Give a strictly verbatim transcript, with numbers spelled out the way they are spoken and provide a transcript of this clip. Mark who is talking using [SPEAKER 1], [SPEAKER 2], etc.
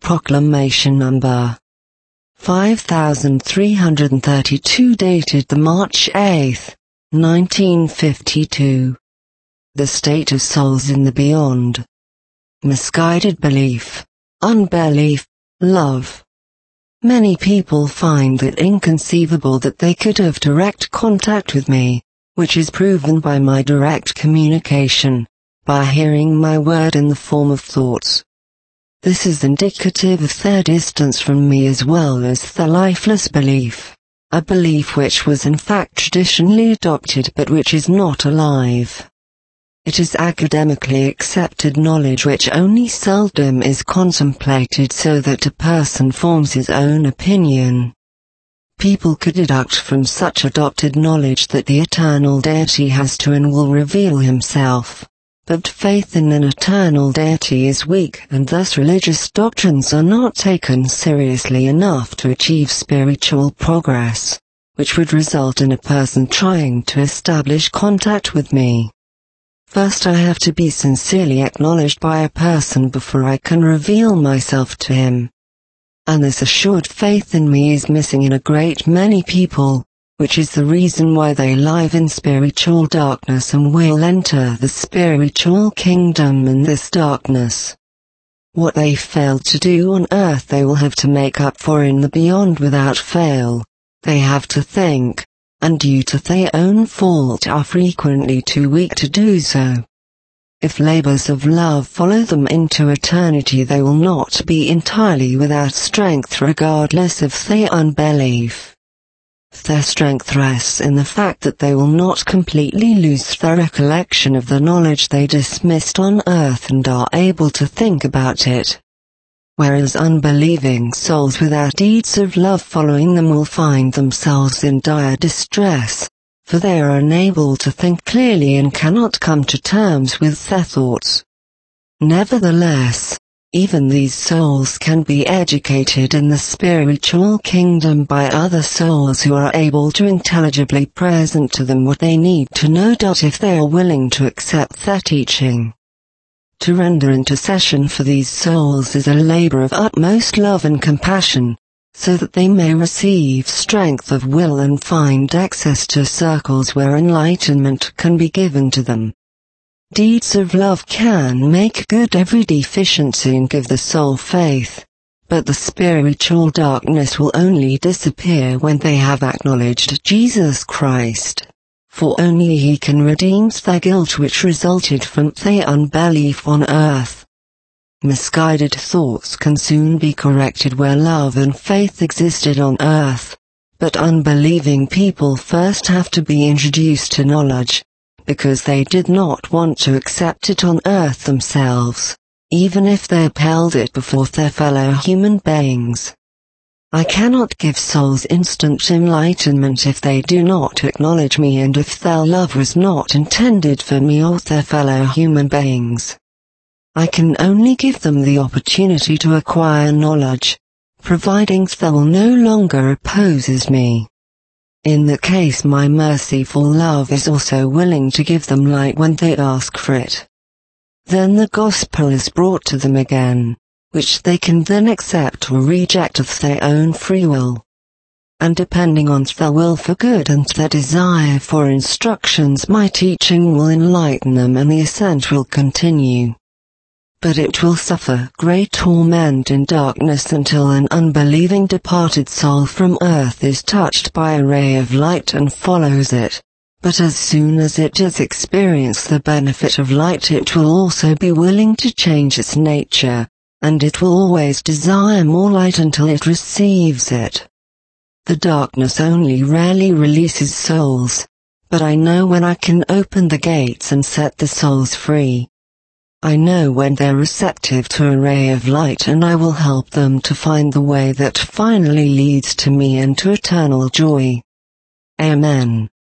[SPEAKER 1] Proclamation number five thousand three hundred thirty-two, dated the March eighth, nineteen fifty-two. The state of souls in the beyond. Misguided belief, unbelief, love. Many people find it inconceivable that they could have direct contact with me, which is proven by my direct communication, by hearing my word in the form of thoughts. This is indicative of their distance from me as well as their lifeless belief, a belief which was in fact traditionally adopted but which is not alive. It is academically accepted knowledge which only seldom is contemplated so that a person forms his own opinion. People could deduct from such adopted knowledge that the eternal deity has to and will reveal himself. But faith in an eternal deity is weak, and thus religious doctrines are not taken seriously enough to achieve spiritual progress, which would result in a person trying to establish contact with me. First, I have to be sincerely acknowledged by a person before I can reveal myself to him. And this assured faith in me is missing in a great many people, which is the reason why they live in spiritual darkness and will enter the spiritual kingdom in this darkness. What they failed to do on earth they will have to make up for in the beyond without fail. They have to think, and due to their own fault are frequently too weak to do so. If labors of love follow them into eternity, they will not be entirely without strength regardless of their unbelief. Their strength rests in the fact that they will not completely lose their recollection of the knowledge they dismissed on earth and are able to think about it. Whereas unbelieving souls without deeds of love following them will find themselves in dire distress, for they are unable to think clearly and cannot come to terms with their thoughts. Nevertheless, even these souls can be educated in the spiritual kingdom by other souls who are able to intelligibly present to them what they need to know. If they are willing to accept their teaching. To render intercession for these souls is a labor of utmost love and compassion, so that they may receive strength of will and find access to circles where enlightenment can be given to them. Deeds of love can make good every deficiency and give the soul faith, but the spiritual darkness will only disappear when they have acknowledged Jesus Christ, for only He can redeem their guilt which resulted from their unbelief on earth. Misguided thoughts can soon be corrected where love and faith existed on earth, but unbelieving people first have to be introduced to knowledge, because they did not want to accept it on earth themselves, even if they upheld it before their fellow human beings. I cannot give souls instant enlightenment if they do not acknowledge me and if their love was not intended for me or their fellow human beings. I can only give them the opportunity to acquire knowledge, providing they will no longer oppose me. In that case, my merciful love is also willing to give them light when they ask for it. Then the gospel is brought to them again, which they can then accept or reject of their own free will. And depending on their will for good and their desire for instructions, my teaching will enlighten them and the ascent will continue. But it will suffer great torment in darkness until an unbelieving departed soul from earth is touched by a ray of light and follows it. But as soon as it has experienced the benefit of light, it will also be willing to change its nature, and it will always desire more light until it receives it. The darkness only rarely releases souls, but I know when I can open the gates and set the souls free. I know when they're receptive to a ray of light, and I will help them to find the way that finally leads to me and to eternal joy. Amen.